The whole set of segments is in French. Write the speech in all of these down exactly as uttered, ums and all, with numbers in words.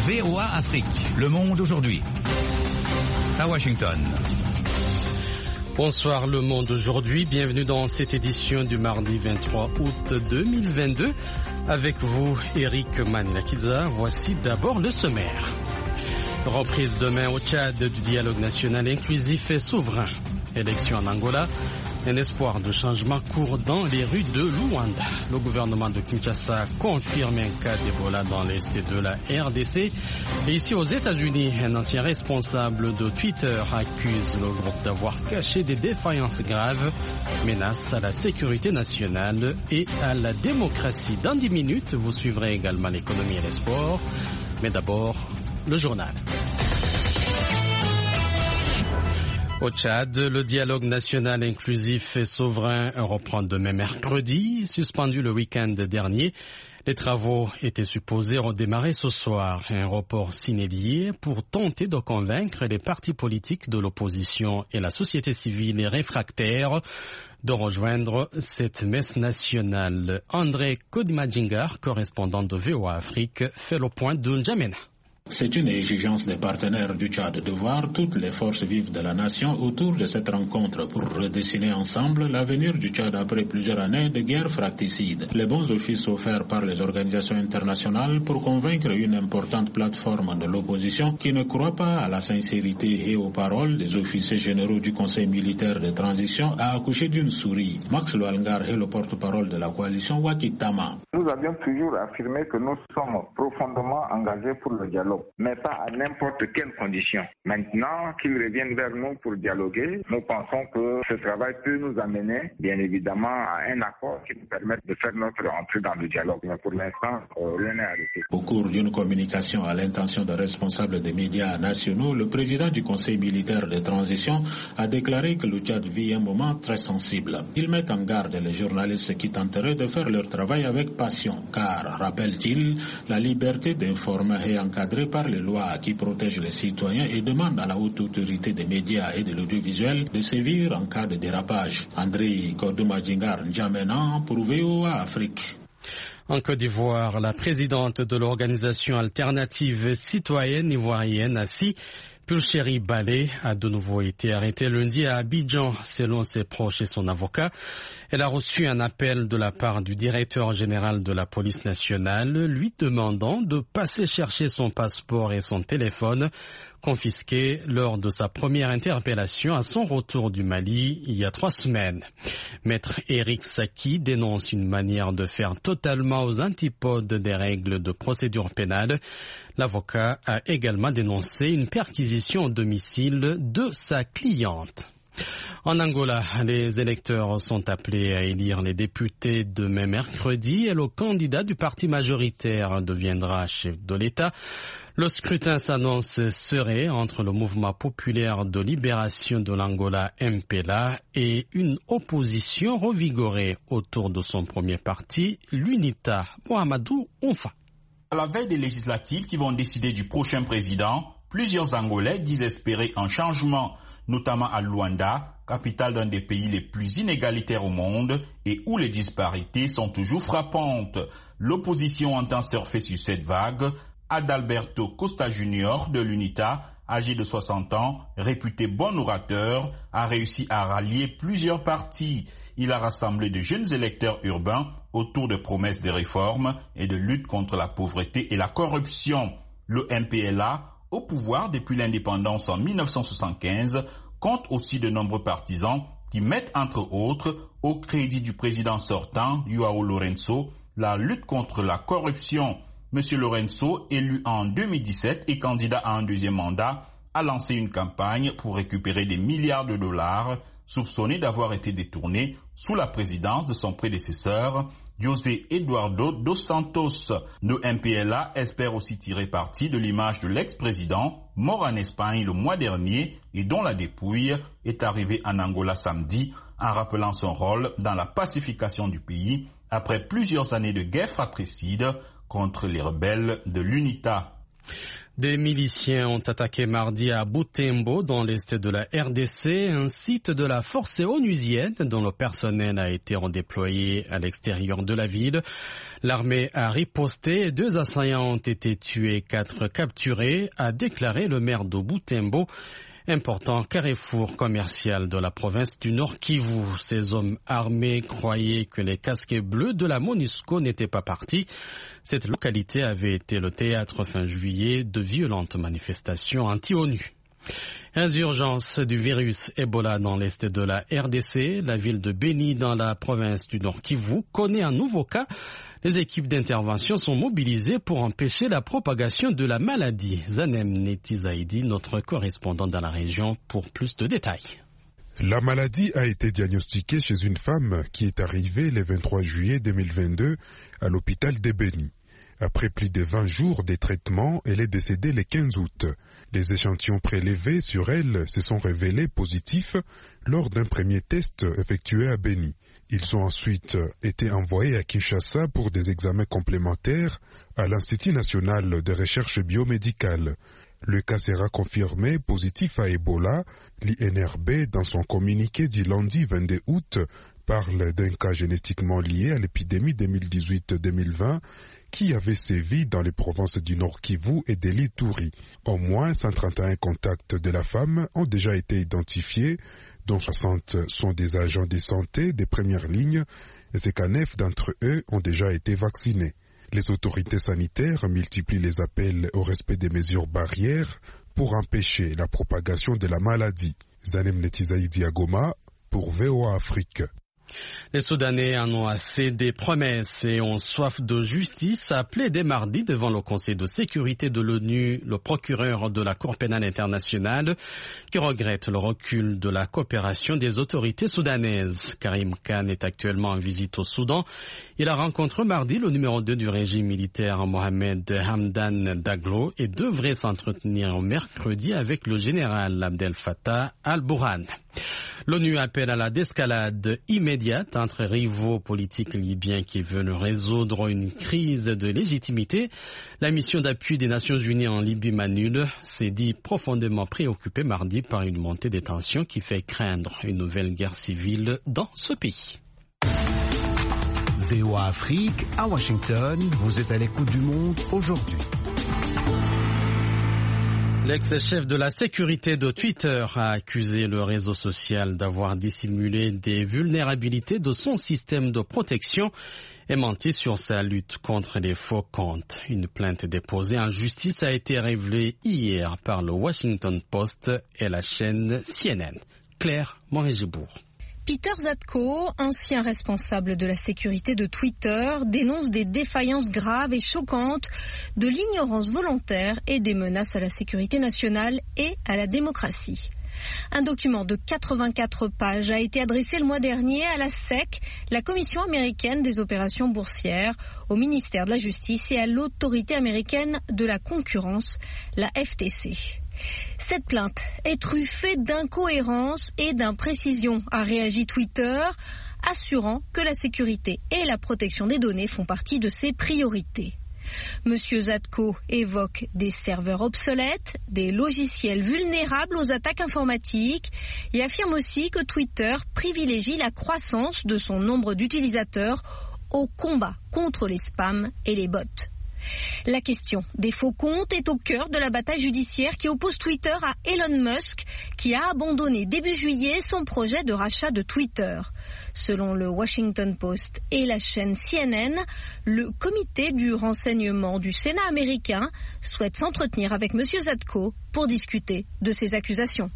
V O A Afrique, Le Monde aujourd'hui. À Washington. Bonsoir Le Monde aujourd'hui, bienvenue dans cette édition du mardi vingt-trois août deux mille vingt-deux. Avec vous, Eric Manilakidza, voici d'abord le sommaire. Reprise demain au Tchad du dialogue national inclusif et souverain. Élection en Angola, un espoir de changement court dans les rues de Luanda. Le gouvernement de Kinshasa confirme un cas d'Ebola dans l'est de la R D C. Et ici aux États-Unis, un ancien responsable de Twitter accuse le groupe d'avoir caché des défaillances graves, menace à la sécurité nationale et à la démocratie. Dans dix minutes, vous suivrez également l'économie et les sports. Mais d'abord, le journal. Au Tchad, le dialogue national inclusif et souverain reprend demain mercredi, suspendu le week-end dernier. Les travaux étaient supposés redémarrer ce soir, un report s'inédié pour tenter de convaincre les partis politiques de l'opposition et la société civile réfractaire de rejoindre cette messe nationale. André Kodimajingar, correspondant de V O A Afrique, fait le point de N'Djamena. C'est une exigence des partenaires du Tchad de voir toutes les forces vives de la nation autour de cette rencontre pour redessiner ensemble l'avenir du Tchad après plusieurs années de guerre fratricide. Les bons offices offerts par les organisations internationales pour convaincre une importante plateforme de l'opposition qui ne croit pas à la sincérité et aux paroles des officiers généraux du Conseil militaire de transition a accouché d'une souris. Max Lualngar est le porte-parole de la coalition Wakitama. Nous avions toujours affirmé que nous sommes profondément engagés pour le dialogue, mais pas à n'importe quelle condition. Maintenant qu'ils reviennent vers nous pour dialoguer, nous pensons que ce travail peut nous amener, bien évidemment, à un accord qui nous permette de faire notre entrée dans le dialogue. Mais pour l'instant, euh, rien n'est arrêté. Au cours d'une communication à l'intention de responsables des médias nationaux, le président du Conseil militaire de transition a déclaré que le Tchad vit un moment très sensible. Il met en garde les journalistes qui tenteraient de faire leur travail avec passion, car, rappelle-t-il, la liberté d'informer est encadrée par les lois qui protègent les citoyens et demandent à la haute autorité des médias et de l'audiovisuel de sévir en cas de dérapage. André Kodimajingar N'Djamena pour V O A Afrique. En Côte d'Ivoire, la présidente de l'organisation alternative citoyenne ivoirienne, A C I, Pulchéri Balé, a de nouveau été arrêtée lundi à Abidjan, selon ses proches et son avocat. Elle a reçu un appel de la part du directeur général de la police nationale, lui demandant de passer chercher son passeport et son téléphone, confisqués lors de sa première interpellation à son retour du Mali il y a trois semaines. Maître Eric Saki dénonce une manière de faire totalement aux antipodes des règles de procédure pénale. L'avocat a également dénoncé une perquisition au domicile de sa cliente. En Angola, les électeurs sont appelés à élire les députés demain mercredi et le candidat du parti majoritaire deviendra chef de l'État. Le scrutin s'annonce serré entre le mouvement populaire de libération de l'Angola M P L A et une opposition revigorée autour de son premier parti, l'UNITA. Mohamedou Onfa. À la veille des législatives qui vont décider du prochain président, plusieurs Angolais disent espérer un changement, notamment à Luanda, capitale d'un des pays les plus inégalitaires au monde et où les disparités sont toujours frappantes. L'opposition entend surfer sur cette vague. Adalberto Costa Junior de l'UNITA, âgé de soixante ans, réputé bon orateur, a réussi à rallier plusieurs partis. Il a rassemblé de jeunes électeurs urbains autour de promesses de réformes et de lutte contre la pauvreté et la corruption. Le M P L A, au pouvoir depuis l'indépendance en mille neuf cent soixante-quinze, compte aussi de nombreux partisans qui mettent entre autres au crédit du président sortant, João Lourenço, la lutte contre la corruption. Monsieur Lourenço, élu en deux mille dix-sept et candidat à un deuxième mandat, a lancé une campagne pour récupérer des milliards de dollars soupçonnés d'avoir été détournés sous la présidence de son prédécesseur, José Eduardo dos Santos. Le M P L A espère aussi tirer parti de l'image de l'ex-président, mort en Espagne le mois dernier et dont la dépouille est arrivée en Angola samedi, en rappelant son rôle dans la pacification du pays après plusieurs années de guerre fratricide contre les rebelles de l'UNITA. Des miliciens ont attaqué mardi à Butembo, dans l'est de la R D C, un site de la force onusienne dont le personnel a été redéployé à l'extérieur de la ville. L'armée a riposté et deux assaillants ont été tués, quatre capturés, a déclaré le maire de Butembo, important carrefour commercial de la province du Nord Kivu. Ces hommes armés croyaient que les casquets bleus de la MONUSCO n'étaient pas partis. Cette localité avait été le théâtre fin juillet de violentes manifestations anti-ONU. Résurgence du virus Ebola dans l'est de la R D C. La ville de Beni dans la province du Nord Kivu connaît un nouveau cas. Les équipes d'intervention sont mobilisées pour empêcher la propagation de la maladie. Zanem Netizaidi, notre correspondant dans la région, pour plus de détails. La maladie a été diagnostiquée chez une femme qui est arrivée le vingt-trois juillet deux mille vingt-deux à l'hôpital de Beni. Après plus de vingt jours de traitement, elle est décédée le quinze août. Les échantillons prélevés sur elle se sont révélés positifs lors d'un premier test effectué à Beni. Ils ont ensuite été envoyés à Kinshasa pour des examens complémentaires à l'Institut national de recherche biomédicale. Le cas sera confirmé positif à Ebola. L'I N R B, dans son communiqué du lundi vingt-deux août, parle d'un cas génétiquement lié à l'épidémie deux mille dix-huit deux mille vingt qui avait sévi dans les provinces du Nord Kivu et de l'Ituri. Au moins cent trente et un contacts de la femme ont déjà été identifiés, dont soixante sont des agents de santé des premières lignes, et cinquante-neuf d'entre eux ont déjà été vaccinés. Les autorités sanitaires multiplient les appels au respect des mesures barrières pour empêcher la propagation de la maladie. Zanem Netizaidi à Goma pour V O A Afrique. Les Soudanais en ont assez des promesses et ont soif de justice, a appelé dès mardi devant le Conseil de sécurité de l'ONU le procureur de la Cour pénale internationale qui regrette le recul de la coopération des autorités soudanaises. Karim Khan est actuellement en visite au Soudan. Il a rencontré mardi le numéro deux du régime militaire Mohamed Hamdan Daglo et devrait s'entretenir mercredi avec le général Abdel Fattah al-Burhan. L'ONU appelle à la désescalade immédiate entre rivaux politiques libyens qui veulent résoudre une crise de légitimité. La mission d'appui des Nations Unies en Libye Manul s'est dit profondément préoccupée mardi par une montée des tensions qui fait craindre une nouvelle guerre civile dans ce pays. V O A Afrique, à Washington, vous êtes à l'écoute du monde aujourd'hui. L'ex-chef de la sécurité de Twitter a accusé le réseau social d'avoir dissimulé des vulnérabilités de son système de protection et menti sur sa lutte contre les faux comptes. Une plainte déposée en justice a été révélée hier par le Washington Post et la chaîne C N N. Claire Morégibourg. Peter Zatko, ancien responsable de la sécurité de Twitter, dénonce des défaillances graves et choquantes, de l'ignorance volontaire et des menaces à la sécurité nationale et à la démocratie. Un document de quatre-vingt-quatre pages a été adressé le mois dernier à la S E C, la Commission américaine des opérations boursières, au ministère de la Justice et à l'autorité américaine de la concurrence, la F T C. Cette plainte est truffée d'incohérences et d'imprécisions, a réagi Twitter, assurant que la sécurité et la protection des données font partie de ses priorités. Monsieur Zatko évoque des serveurs obsolètes, des logiciels vulnérables aux attaques informatiques et affirme aussi que Twitter privilégie la croissance de son nombre d'utilisateurs au combat contre les spams et les bots. La question des faux comptes est au cœur de la bataille judiciaire qui oppose Twitter à Elon Musk, qui a abandonné début juillet son projet de rachat de Twitter. Selon le Washington Post et la chaîne C N N, le comité du renseignement du Sénat américain souhaite s'entretenir avec M. Zatko pour discuter de ces accusations.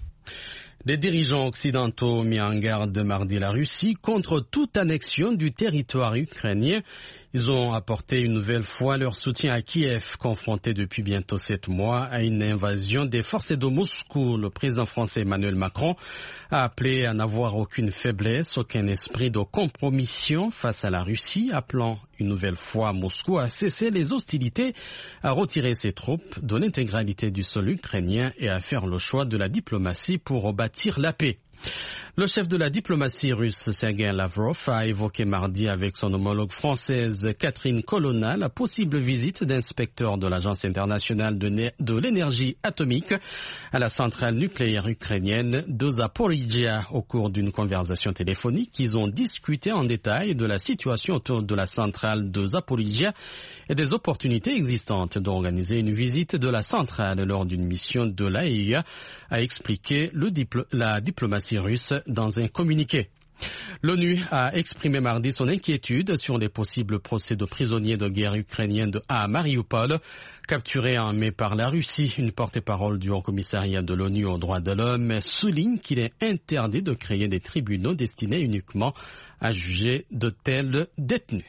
Les dirigeants occidentaux ont mis en garde mardi la Russie contre toute annexion du territoire ukrainien. Ils ont apporté une nouvelle fois leur soutien à Kiev, confronté depuis bientôt sept mois à une invasion des forces de Moscou. Le président français Emmanuel Macron a appelé à n'avoir aucune faiblesse, aucun esprit de compromission face à la Russie, appelant une nouvelle fois Moscou à cesser les hostilités, à retirer ses troupes de l'intégralité du sol ukrainien et à faire le choix de la diplomatie pour rebâtir la paix. Le chef de la diplomatie russe, Sergei Lavrov, a évoqué mardi avec son homologue française Catherine Colonna la possible visite d'inspecteurs de l'Agence internationale de l'énergie atomique à la centrale nucléaire ukrainienne de Zaporizhzhia. Au cours d'une conversation téléphonique, ils ont discuté en détail de la situation autour de la centrale de Zaporizhzhia et des opportunités existantes d'organiser une visite de la centrale lors d'une mission de l'A E I A, a expliqué le diplo- la diplomatie russe dans un communiqué. L'ONU a exprimé mardi son inquiétude sur les possibles procès de prisonniers de guerre ukrainiens de à Mariupol, capturés en mai par la Russie. Une porte-parole du Haut-Commissariat de l'ONU aux droits de l'homme souligne qu'il est interdit de créer des tribunaux destinés uniquement à juger de tels détenus.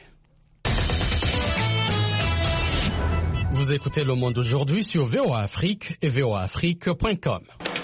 Vous écoutez Le Monde aujourd'hui sur V O A Afrique et V O A Afrique point com.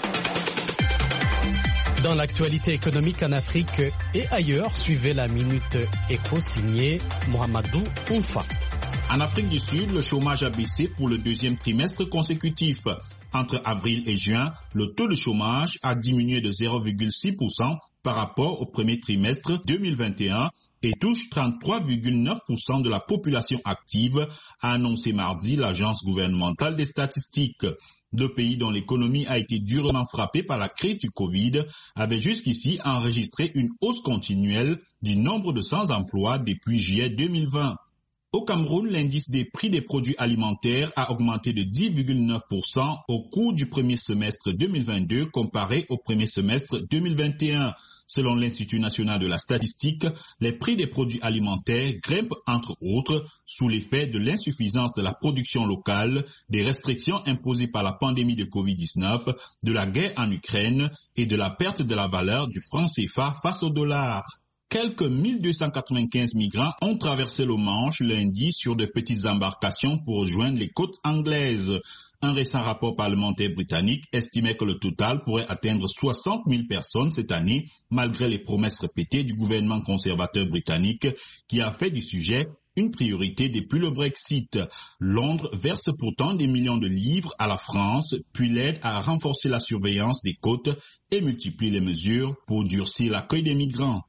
Dans l'actualité économique en Afrique et ailleurs, suivez la Minute Éco signée Mohamedou Oumfa. En Afrique du Sud, le chômage a baissé pour le deuxième trimestre consécutif. Entre avril et juin, le taux de chômage a diminué de zéro virgule six pour cent par rapport au premier trimestre deux mille vingt et un et touche trente-trois virgule neuf pour cent de la population active, a annoncé mardi l'Agence gouvernementale des statistiques. Deux pays dont l'économie a été durement frappée par la crise du Covid avaient jusqu'ici enregistré une hausse continuelle du nombre de sans-emploi depuis juillet deux mille vingt. Au Cameroun, l'indice des prix des produits alimentaires a augmenté de dix virgule neuf pour cent au cours du premier semestre deux mille vingt-deux comparé au premier semestre deux mille vingt et un. Selon l'Institut national de la statistique, les prix des produits alimentaires grimpent entre autres sous l'effet de l'insuffisance de la production locale, des restrictions imposées par la pandémie de covid dix-neuf, de la guerre en Ukraine et de la perte de la valeur du franc C F A face au dollar. Quelques mille deux cent quatre-vingt-quinze migrants ont traversé le Manche lundi sur de petites embarcations pour rejoindre les côtes anglaises. Un récent rapport parlementaire britannique estimait que le total pourrait atteindre soixante mille personnes cette année, malgré les promesses répétées du gouvernement conservateur britannique qui a fait du sujet une priorité depuis le Brexit. Londres verse pourtant des millions de livres à la France, puis l'aide à renforcer la surveillance des côtes et multiplie les mesures pour durcir l'accueil des migrants.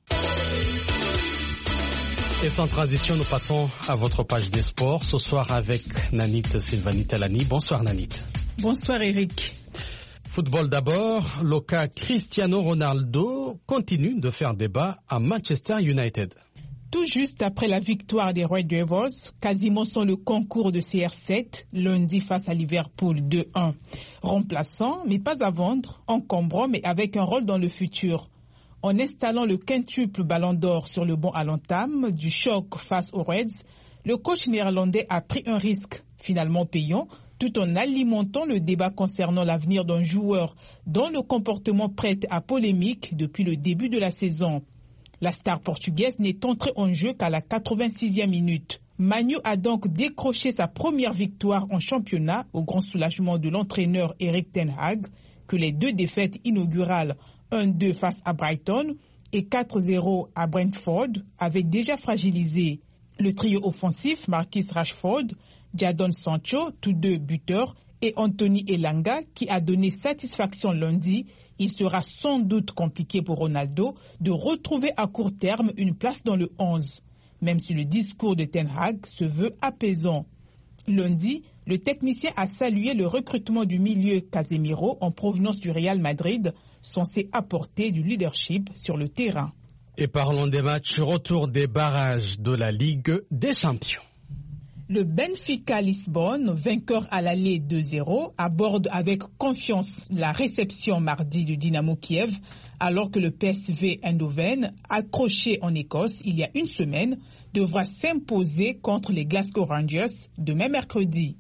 Et sans transition, nous passons à votre page des sports. Ce soir avec Nanit Sylvanie Talani. Bonsoir Nanit. Bonsoir Eric. Football d'abord. Le cas Cristiano Ronaldo continue de faire débat à Manchester United. Tout juste après la victoire des Red Devils, quasiment sans le concours de C R sept, lundi face à Liverpool deux un. Remplaçant, mais pas à vendre, encombrant, mais avec un rôle dans le futur. En installant le quintuple ballon d'or sur le banc à l'entame du choc face aux Reds, le coach néerlandais a pris un risque, finalement payant, tout en alimentant le débat concernant l'avenir d'un joueur dont le comportement prête à polémique depuis le début de la saison. La star portugaise n'est entrée en jeu qu'à la quatre-vingt-sixième minute. Manu a donc décroché sa première victoire en championnat au grand soulagement de l'entraîneur Erik ten Hag, que les deux défaites inaugurales un deux face à Brighton et quatre zéro à Brentford avaient déjà fragilisé. Le trio offensif Marcus Rashford, Jadon Sancho, tous deux buteurs, et Anthony Elanga qui a donné satisfaction lundi, il sera sans doute compliqué pour Ronaldo de retrouver à court terme une place dans le onze, même si le discours de Ten Hag se veut apaisant. Lundi, le technicien a salué le recrutement du milieu Casemiro en provenance du Real Madrid, censé apporter du leadership sur le terrain. Et parlons des matchs retour des barrages de la Ligue des Champions. Le Benfica Lisbonne, vainqueur à l'aller deux zéro, aborde avec confiance la réception mardi du Dynamo Kiev, alors que le P S V Eindhoven, accroché en Écosse il y a une semaine, devra s'imposer contre les Glasgow Rangers demain mercredi.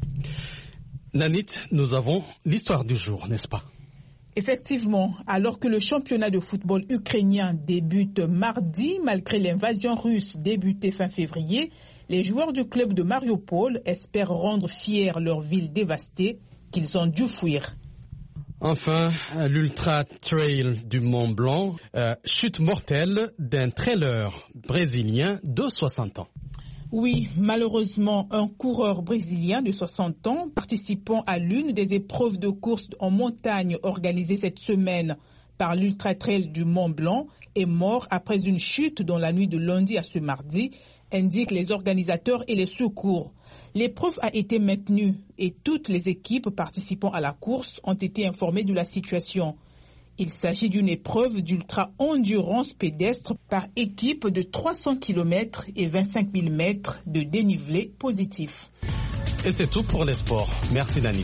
Nanit, nous avons l'histoire du jour, n'est-ce pas? Effectivement, alors que le championnat de football ukrainien débute mardi, malgré l'invasion russe débutée fin février, les joueurs du club de Mariupol espèrent rendre fiers leur ville dévastée qu'ils ont dû fuir. Enfin, l'Ultra Trail du Mont Blanc, euh, chute mortelle d'un trailer brésilien de soixante ans. Oui, malheureusement, un coureur brésilien de soixante ans, participant à l'une des épreuves de course en montagne organisées cette semaine par l'Ultra Trail du Mont Blanc est mort après une chute dans la nuit de lundi à ce mardi, indiquent les organisateurs et les secours. L'épreuve a été maintenue et toutes les équipes participant à la course ont été informées de la situation. Il s'agit d'une épreuve d'ultra-endurance pédestre par équipe de trois cents kilomètres et vingt-cinq mille mètres de dénivelé positif. Et c'est tout pour les sports. Merci Danit.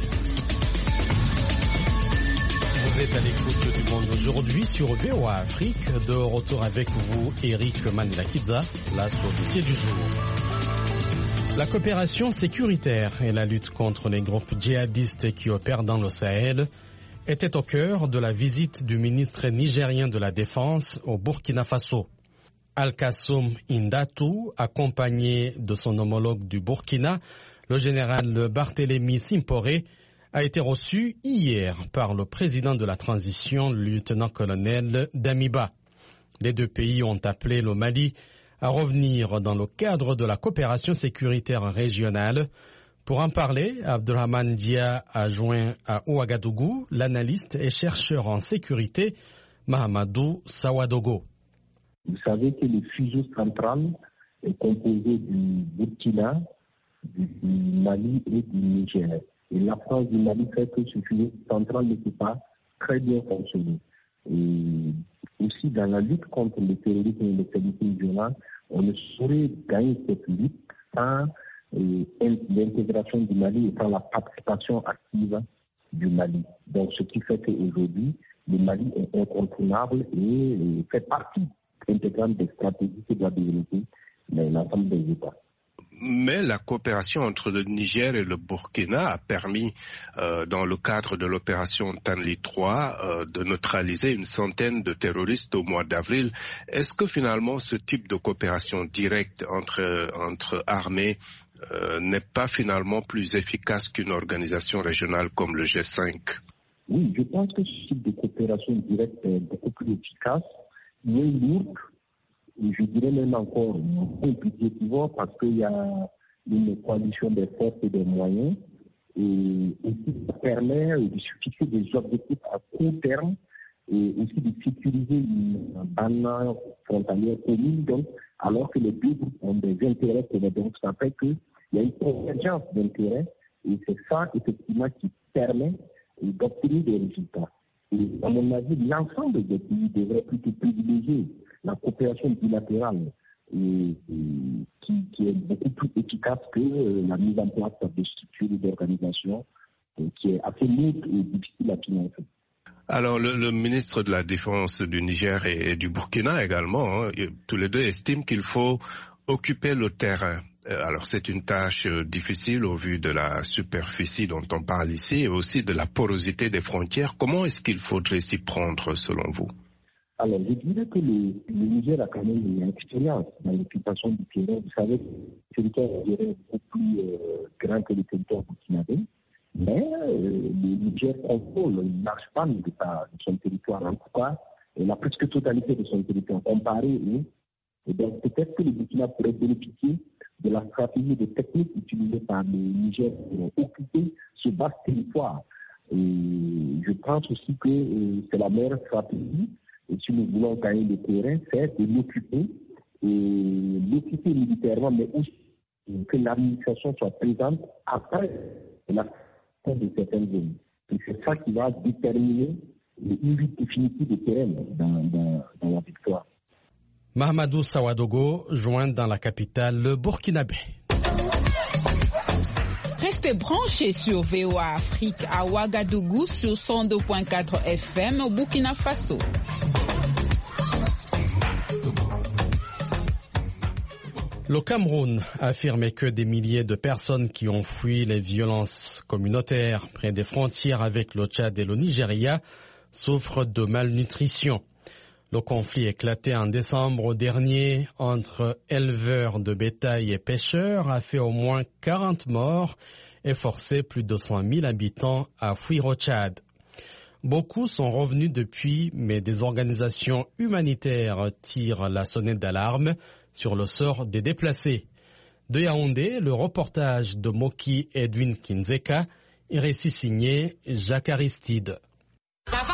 Vous êtes à l'écoute du Monde aujourd'hui sur V O A Afrique. De retour avec vous, Eric Manilakidza, là sur le dossier du jour. La coopération sécuritaire et la lutte contre les groupes djihadistes qui opèrent dans le Sahel était au cœur de la visite du ministre nigérien de la Défense au Burkina Faso. Al-Kassoum Indatou, accompagné de son homologue du Burkina, le général Barthélémy Simporé, a été reçu hier par le président de la transition, le lieutenant-colonel Damiba. Les deux pays ont appelé le Mali à revenir dans le cadre de la coopération sécuritaire régionale. Pour en parler, Abdurrahman Dia a joint à Ouagadougou l'analyste et chercheur en sécurité Mahamadou Sawadogo. Vous savez que le fuseau central est composé du Burkina, du Mali et du Niger. Et l'absence du Mali fait que ce fuseau central ne peut pas très bien fonctionner. Et aussi dans la lutte contre le terrorisme et l'extrémisme violent, on ne saurait gagner cette lutte sans euh, l'intégration du Mali et sans la participation active du Mali. Donc ce qui fait qu'aujourd'hui, le Mali est incontournable et, et fait partie intégrante des stratégies qui doivent développer l'ensemble des États. Mais la coopération entre le Niger et le Burkina a permis, euh, dans le cadre de l'opération Tanli trois, euh, de neutraliser une centaine de terroristes au mois d'avril. Est-ce que finalement ce type de coopération directe entre, entre armées euh, n'est pas finalement plus efficace qu'une organisation régionale comme le G cinq? Oui, je pense que ce type de coopération directe est beaucoup plus efficace, moins lourde. Et je dirais même encore compliqué souvent parce qu'il y a une coalition des forces et des moyens et aussi ça permet de se fixer des objectifs à court terme et aussi de sécuriser une bande frontalière commune, donc, alors que les deux groupes ont des intérêts communs. Donc ça fait qu'il y a une convergence d'intérêts et c'est ça effectivement qui permet d'obtenir des résultats. Et à mon avis, l'ensemble des pays devrait plutôt privilégier la coopération bilatérale et, et, qui, qui est beaucoup plus efficace que euh, la mise en place de structures et d'organisations euh, qui est assez lourde et difficile à financer. Alors, le, le ministre de la Défense du Niger et, et du Burkina également, hein, tous les deux estiment qu'il faut occuper le terrain. Alors, c'est une tâche difficile au vu de la superficie dont on parle ici et aussi de la porosité des frontières. Comment est-ce qu'il faudrait s'y prendre, selon vous? Alors, je dirais que le, le Niger a quand même une expérience dans l'occupation du terrain. Vous savez, le territoire nigérien est beaucoup plus euh, grand que le territoire burkinabé, mais euh, le Niger contrôle une large part de, de son territoire. En tout cas, la presque totalité de son territoire comparé. Et, et donc, peut-être que le Burkina pourrait bénéficier de la stratégie de techniques utilisées par le Niger pour occuper ce vaste territoire. Et je pense aussi que euh, c'est la meilleure stratégie. Et si nous voulons gagner le terrain, c'est de l'occuper, et l'occuper militairement, mais aussi que l'administration soit présente après la fin de certaines zones. Et c'est ça qui va déterminer une lutte définitive du terrain dans, dans, dans la victoire. Mahamadou Sawadogo, joint dans la capitale, le Burkinabé. Restez branchés sur V O A Afrique à Ouagadougou sur cent deux virgule quatre F M au Burkina Faso. Le Cameroun a affirmé que des milliers de personnes qui ont fui les violences communautaires près des frontières avec le Tchad et le Nigeria souffrent de malnutrition. Le conflit éclaté en décembre dernier entre éleveurs de bétail et pêcheurs a fait au moins quarante morts et forcé plus de cent mille habitants à fuir au Tchad. Beaucoup sont revenus depuis, mais des organisations humanitaires tirent la sonnette d'alarme sur le sort des déplacés. De Yaoundé, le reportage de Moki Edwin Kinzeka et récit signé Jacques Aristide.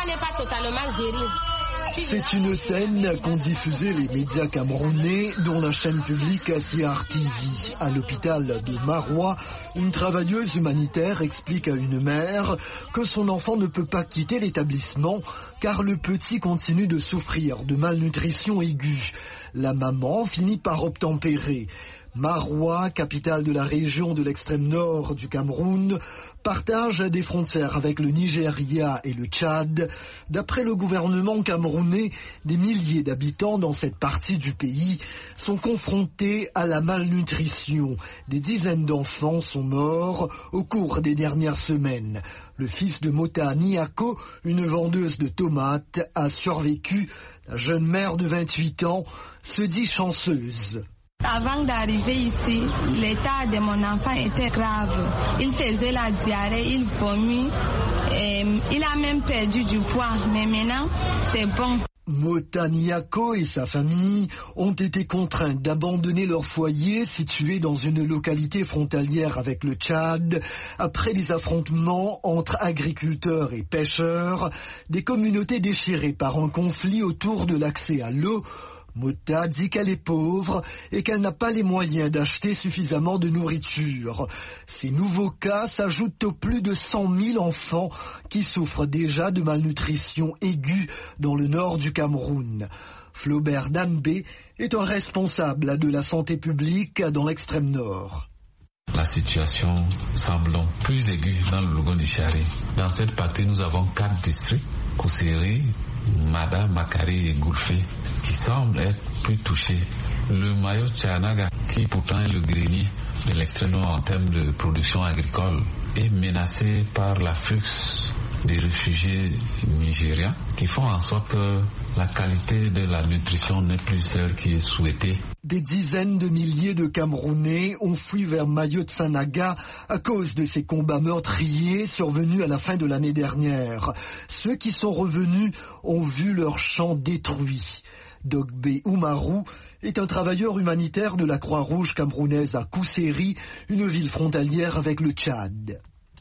cas n'est pas totalement guéri. C'est une scène qu'ont diffusée les médias camerounais, dont la chaîne publique C R T V. À l'hôpital de Maroua, une travailleuse humanitaire explique à une mère que son enfant ne peut pas quitter l'établissement car le petit continue de souffrir de malnutrition aiguë. La maman finit par obtempérer. Maroua, capitale de la région de l'extrême nord du Cameroun, partage des frontières avec le Nigeria et le Tchad. D'après le gouvernement camerounais, des milliers d'habitants dans cette partie du pays sont confrontés à la malnutrition. Des dizaines d'enfants sont morts au cours des dernières semaines. Le fils de Mota Niako, une vendeuse de tomates, a survécu. La jeune mère de vingt-huit ans se dit chanceuse. Avant d'arriver ici, l'état de mon enfant était grave. Il faisait la diarrhée, il vomit, et il a même perdu du poids. Mais maintenant, c'est bon. Mota Niako et sa famille ont été contraints d'abandonner leur foyer situé dans une localité frontalière avec le Tchad après des affrontements entre agriculteurs et pêcheurs, des communautés déchirées par un conflit autour de l'accès à l'eau. Mota dit qu'elle est pauvre et qu'elle n'a pas les moyens d'acheter suffisamment de nourriture. Ces nouveaux cas s'ajoutent aux plus de cent mille enfants qui souffrent déjà de malnutrition aiguë dans le nord du Cameroun. Flaubert Danbé est un responsable de la santé publique dans l'extrême nord. La situation semble plus aiguë dans le Logo-Nichari. Dans cette partie, nous avons quatre districts, Kousseri, Mada, Makari et Goulfé, qui semblent être plus touchés. Le Mayo Tchanaga, qui pourtant est le grenier de l'extrême nord en termes de production agricole, est menacé par l'afflux des réfugiés nigériens qui font en sorte que la qualité de la nutrition n'est plus celle qui est souhaitée. Des dizaines de milliers de Camerounais ont fui vers Mayo-Tsanaga à cause de ces combats meurtriers survenus à la fin de l'année dernière. Ceux qui sont revenus ont vu leurs champs détruits. Dogbe Oumarou est un travailleur humanitaire de la Croix-Rouge camerounaise à Kousseri, une ville frontalière avec le Tchad.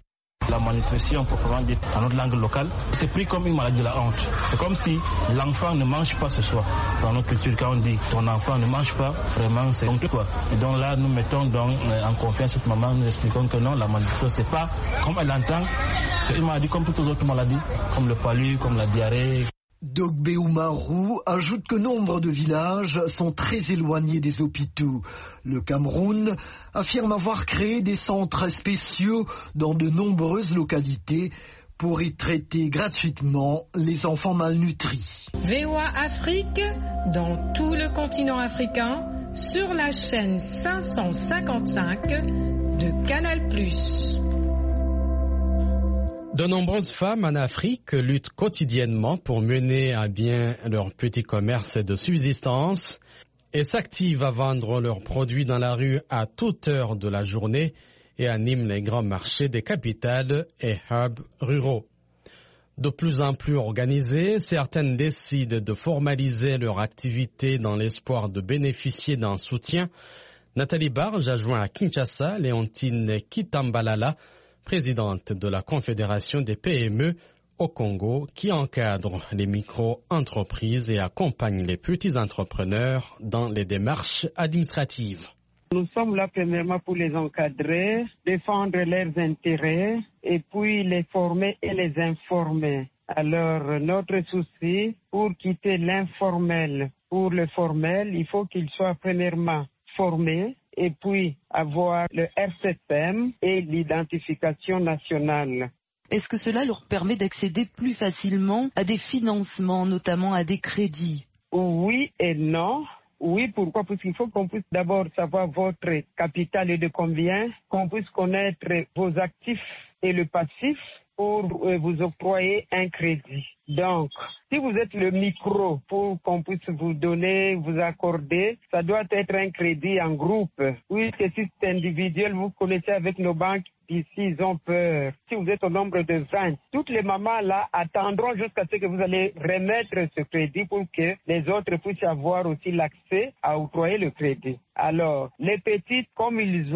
La malnutrition, proprement dit, en notre langue locale, c'est pris comme une maladie de la honte. C'est comme si l'enfant ne mange pas ce soir. Dans notre culture, quand on dit ton enfant ne mange pas, vraiment c'est honteux quoi. Et donc là, nous mettons donc en confiance cette maman, nous expliquons que non, la malnutrition c'est pas comme elle entend, c'est une maladie comme toutes les autres maladies, comme le palu, comme la diarrhée. Dogbe Oumarou ajoute que nombre de villages sont très éloignés des hôpitaux. Le Cameroun affirme avoir créé des centres spéciaux dans de nombreuses localités pour y traiter gratuitement les enfants malnutris. V O A Afrique dans tout le continent africain sur la chaîne cinq cent cinquante-cinq de Canal plus. De nombreuses femmes en Afrique luttent quotidiennement pour mener à bien leur petit commerce de subsistance et s'activent à vendre leurs produits dans la rue à toute heure de la journée et animent les grands marchés des capitales et hubs ruraux. De plus en plus organisées, certaines décident de formaliser leur activité dans l'espoir de bénéficier d'un soutien. Nathalie Barge a joint à Kinshasa Léontine Kitambalala, présidente de la Confédération des P M E au Congo, qui encadre les micro-entreprises et accompagne les petits entrepreneurs dans les démarches administratives. Nous sommes là premièrement pour les encadrer, défendre leurs intérêts et puis les former et les informer. Alors notre souci, pour quitter l'informel pour le formel, il faut qu'ils soient premièrement formés et puis avoir le R C P M et l'identification nationale. Est-ce que cela leur permet d'accéder plus facilement à des financements, notamment à des crédits? Oui et non. Oui, pourquoi? Parce qu'il faut qu'on puisse d'abord savoir votre capital et de combien, qu'on puisse connaître vos actifs et le passif pour vous octroyer un crédit. Donc, si vous êtes le micro pour qu'on puisse vous donner, vous accorder, ça doit être un crédit en groupe. Oui, si c'est individuel, vous connaissez avec nos banques, ici ils ont peur. Si vous êtes au nombre de vingt, toutes les mamans là attendront jusqu'à ce que vous allez remettre ce crédit pour que les autres puissent avoir aussi l'accès à octroyer le crédit. Alors, les petites, comme ils ont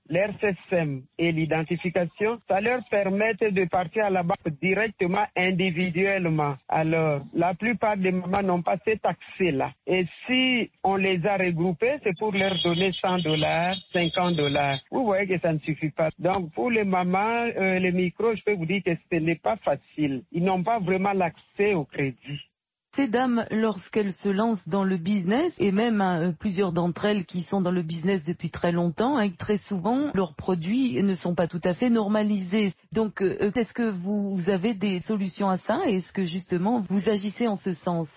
l'R C S M et l'identification, ça leur permet de partir à la banque directement, individuellement. Alors, la plupart des mamans n'ont pas cet accès-là. Et si on les a regroupés, c'est pour leur donner cent dollars, cinquante dollars. Vous voyez que ça ne suffit pas. Donc, pour les mamans, euh, les micros, je peux vous dire que ce n'est pas facile. Ils n'ont pas vraiment l'accès au crédit. Ces dames, lorsqu'elles se lancent dans le business, et même hein, plusieurs d'entre elles qui sont dans le business depuis très longtemps, hein, très souvent, leurs produits ne sont pas tout à fait normalisés. Donc, euh, est-ce que vous avez des solutions à ça? Est-ce que justement, vous agissez en ce sens?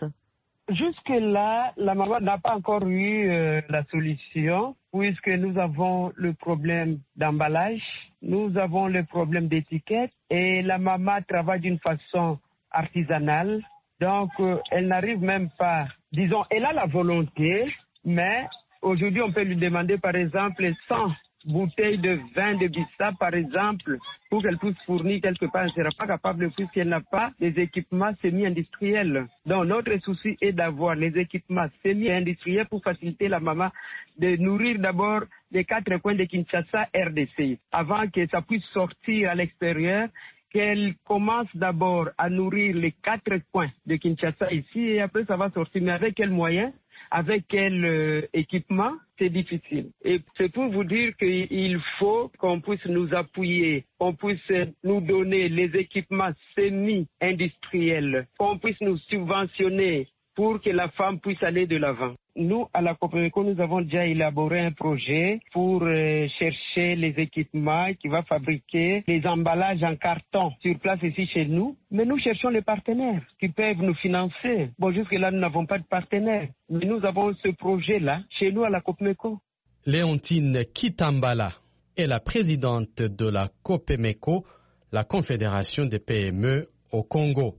Jusque-là, la maman n'a pas encore eu euh, la solution, puisque nous avons le problème d'emballage, nous avons le problème d'étiquette, et la maman travaille d'une façon artisanale. Donc, euh, elle n'arrive même pas, disons, elle a la volonté, mais aujourd'hui, on peut lui demander, par exemple, cent bouteilles de vin de Bissap, par exemple, pour qu'elle puisse fournir quelque part. Elle ne sera pas capable puisqu'elle n'a pas des équipements semi-industriels. Donc, notre souci est d'avoir les équipements semi-industriels pour faciliter la maman de nourrir d'abord les quatre coins de Kinshasa R D C, avant que ça puisse sortir à l'extérieur, qu'elle commence d'abord à nourrir les quatre coins de Kinshasa ici et après ça va sortir. Mais avec quels moyens, avec quel euh, équipement, c'est difficile. Et c'est pour vous dire qu'il faut qu'on puisse nous appuyer, qu'on puisse nous donner les équipements semi-industriels, qu'on puisse nous subventionner pour que la femme puisse aller de l'avant. Nous, à la Copemeco, nous avons déjà élaboré un projet pour euh, chercher les équipements qui va fabriquer les emballages en carton sur place ici chez nous. Mais nous cherchons les partenaires qui peuvent nous financer. Bon, jusque-là, nous n'avons pas de partenaires. Mais nous avons ce projet-là chez nous à la Copemeco. Léontine Kitambala est la présidente de la Copemeco, la Confédération des P M E au Congo.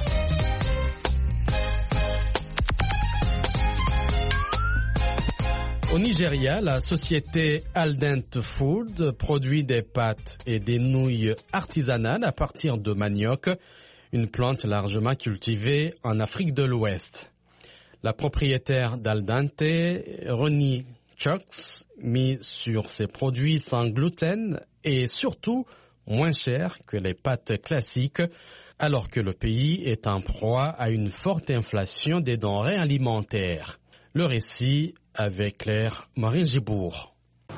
Au Nigeria, la société Aldent Food produit des pâtes et des nouilles artisanales à partir de manioc, une plante largement cultivée en Afrique de l'Ouest. La propriétaire d'Aldente, Ronnie Chucks, mise sur ses produits sans gluten et surtout moins chers que les pâtes classiques, alors que le pays est en proie à une forte inflation des denrées alimentaires. Le récit avec Claire Marin-Gibourg.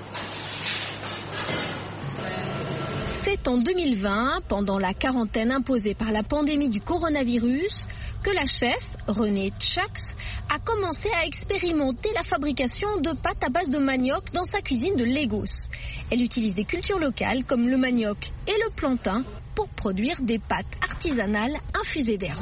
C'est en deux mille vingt, pendant la quarantaine imposée par la pandémie du coronavirus, que la chef, Renée Chucks, a commencé à expérimenter la fabrication de pâtes à base de manioc dans sa cuisine de Lagos. Elle utilise des cultures locales comme le manioc et le plantain pour produire des pâtes artisanales infusées d'herbes.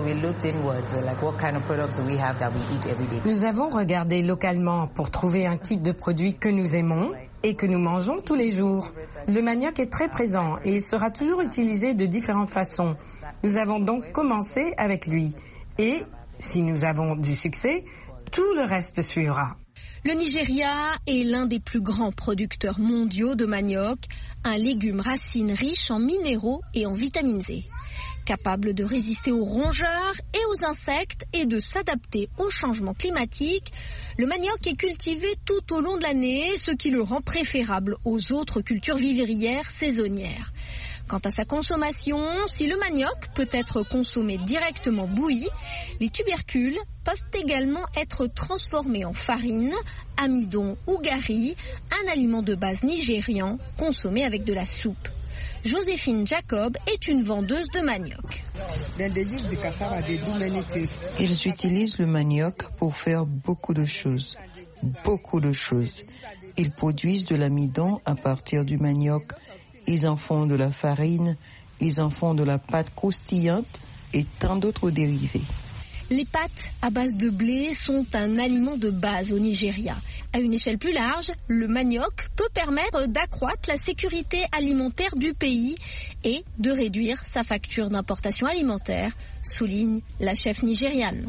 Nous avons regardé localement pour trouver un type de produit que nous aimons et que nous mangeons tous les jours. Le manioc est très présent et il sera toujours utilisé de différentes façons. Nous avons donc commencé avec lui et, si nous avons du succès, tout le reste suivra. Le Nigeria est l'un des plus grands producteurs mondiaux de manioc, un légume racine riche en minéraux et en vitamine Z. Capable de résister aux rongeurs et aux insectes et de s'adapter aux changements climatiques, le manioc est cultivé tout au long de l'année, ce qui le rend préférable aux autres cultures vivrières saisonnières. Quant à sa consommation, si le manioc peut être consommé directement bouilli, les tubercules peuvent également être transformés en farine, amidon ou gari, un aliment de base nigérian consommé avec de la soupe. Joséphine Jacob est une vendeuse de manioc. Ils utilisent le manioc pour faire beaucoup de choses. Beaucoup de choses. Ils produisent de l'amidon à partir du manioc. Ils en font de la farine, ils en font de la pâte croustillante et tant d'autres dérivés. Les pâtes à base de blé sont un aliment de base au Nigeria. À une échelle plus large, le manioc peut permettre d'accroître la sécurité alimentaire du pays et de réduire sa facture d'importation alimentaire, souligne la chef nigériane.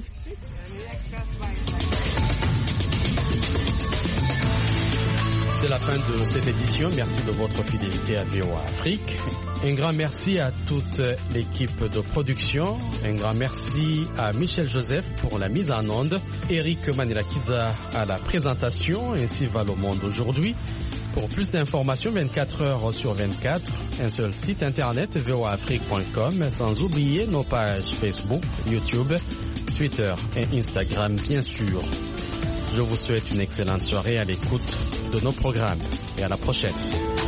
C'est la fin de cette édition. Merci de votre fidélité à V O A Afrique. Un grand merci à toute l'équipe de production. Un grand merci à Michel Joseph pour la mise en onde. Eric Manilakiza à la présentation. Ainsi va le monde aujourd'hui. Pour plus d'informations vingt-quatre heures sur vingt-quatre, un seul site internet v o a afrique point com, sans oublier nos pages Facebook, YouTube, Twitter et Instagram bien sûr. Je vous souhaite une excellente soirée à l'écoute de nos programmes et à la prochaine.